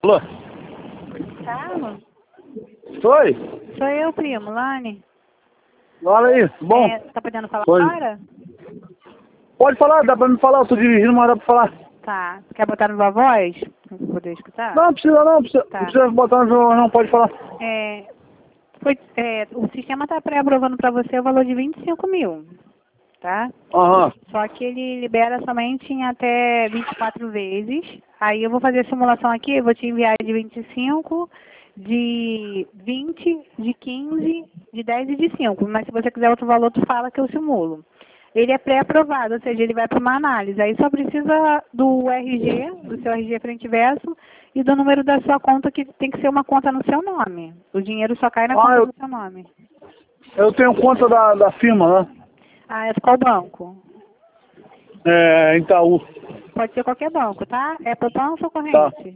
Alô? Carlos? Oi? Sou eu, primo, Lani. Olha aí, bom. Tá podendo falar Oi. agora? Pode falar, dá pra me falar, eu tô dirigindo, mas dá pra falar. Tá. Quer botar no Viva Voz? Pra poder escutar? Não, precisa não, precisa, Tá. não precisa botar no violão, não, pode falar. O sistema tá pré-aprovando pra você o valor de 25 mil, tá? Aham. Só que ele libera somente em até 24 vezes. Aí eu vou fazer a simulação aqui, eu vou te enviar de 25, de 20, de 15, de 10 e de 5. Mas se você quiser outro valor, tu fala que eu simulo. Ele é pré-aprovado, ou seja, ele vai para uma análise. Aí só precisa do RG, do seu RG frente e verso, e do número da sua conta, que tem que ser uma conta no seu nome. O dinheiro só cai na conta do seu nome. Eu tenho conta da firma, né? Ah, é qual banco? É, Itaú. Pode ser qualquer banco, tá? É poupança ou corrente?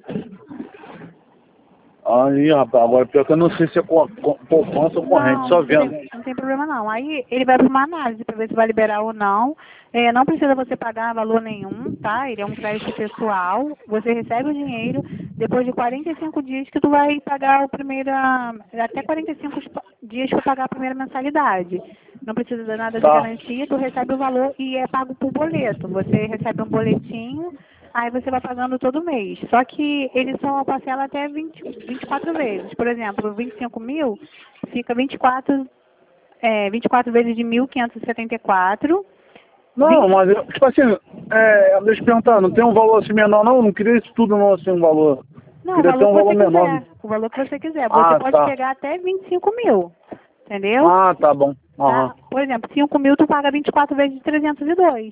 Aí, rapaz, agora pior que eu não sei se é poupança ou corrente, só vendo. Não tem problema não. Aí ele vai para uma análise para ver se vai liberar ou não. Não precisa você pagar valor nenhum, tá? Ele é um crédito pessoal. Você recebe o dinheiro depois de 45 dias que tu vai pagar até 45 dias para pagar a primeira mensalidade. Não precisa de nada de garantia, tu recebe o valor e é pago por boleto. Você recebe um boletinho. Aí você vai pagando todo mês. Só que ele só parcela até 24 vezes. Por exemplo, 25 mil fica 24 vezes de 1.574. Não, mas, tipo assim, deixa eu te perguntar, não tem um valor assim menor não? Não queria isso tudo não, assim, um valor. Não, Queria ter um valor menor. o valor que você quiser. Você pode pegar até 25 mil, entendeu? Ah, tá bom. Aham. Tá? Por exemplo, 5 mil tu paga 24 vezes de 302.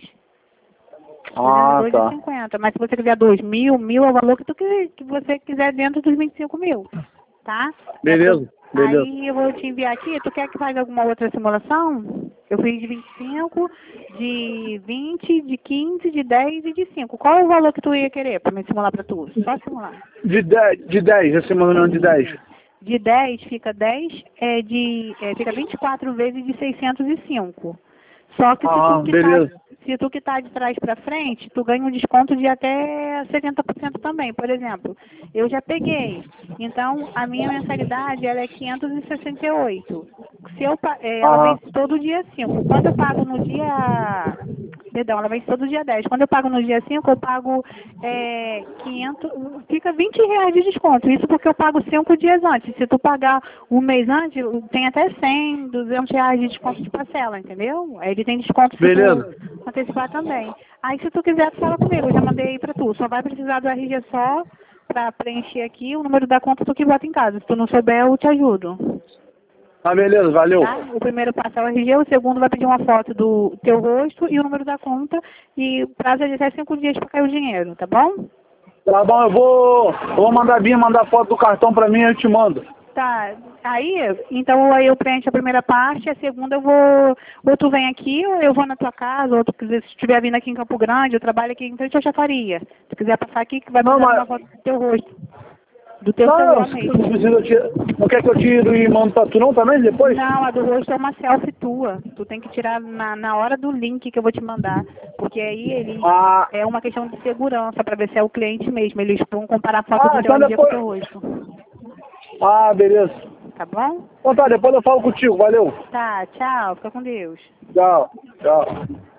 Ah, tá. 250. Mas se você quiser 2.000, 1.000 é o valor que você quiser dentro dos 25 mil, tá? Beleza, beleza. Aí eu vou te enviar aqui. Tu quer que faça alguma outra simulação? Eu fiz de 25, de 20, de 15, de 10 e de 5. Qual é o valor que tu ia querer para me simular para tu? Só simular. De 10, esse semana de 10. De 10 fica 10, fica 24 vezes de 605. Só que se tu quitar de trás para frente, tu ganha um desconto de até 70% também. Por exemplo, eu já peguei. Então, a minha mensalidade ela é 568. Se eu, ela vence todo dia 5. Quando eu pago no dia... Perdão, ela vence todo dia 10. Quando eu pago no dia 5, eu pago 500... Fica R$ 20 de desconto. Isso porque eu pago 5 dias antes. Se tu pagar um mês antes, tem até 100, R$ 200 de desconto de parcela, entendeu? Aí ele tem desconto se tu antecipar também. Aí se tu quiser, tu fala comigo. Eu já mandei aí pra tu. Só vai precisar do RG só pra preencher aqui o número da conta tu que bota em casa. Se tu não souber, eu te ajudo. Ah, beleza, valeu. Tá? O primeiro passo é o RG, o segundo vai pedir uma foto do teu rosto e o número da conta. E o prazo é de até 5 dias pra cair o dinheiro, tá bom? Tá bom, eu vou mandar foto do cartão pra mim e eu te mando. Tá, então eu preencho a primeira parte, a segunda eu vou, ou tu vem aqui, ou eu vou na tua casa, ou tu quiser, se estiver vindo aqui em Campo Grande, eu trabalho aqui em frente ao Chafaria. Se tu quiser passar aqui, que vai mandar uma foto do teu rosto, do teu celular mesmo. Não quer que eu tire e mando pra tu não também depois? Não, a do rosto é uma selfie tua. Tu tem que tirar na hora do link que eu vou te mandar, porque aí é uma questão de segurança, para ver se é o cliente mesmo. Eles vão comparar a foto do teu RG com o teu rosto. Ah, beleza. Tá bom? Então tá, depois eu falo contigo, valeu. Tá, tchau, fica com Deus. Tchau, tchau.